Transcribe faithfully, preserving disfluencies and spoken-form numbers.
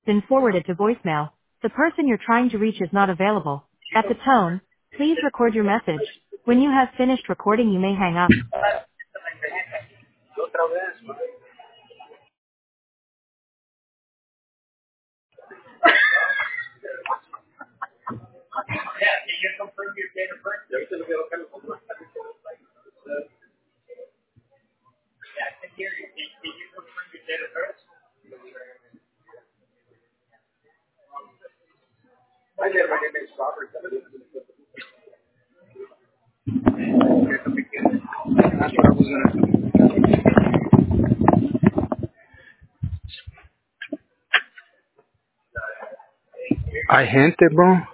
been forwarded to voicemail. The person you're trying to reach is not available. At the tone, please record your message. When you have finished recording, you may hang up. Hay gente, bro.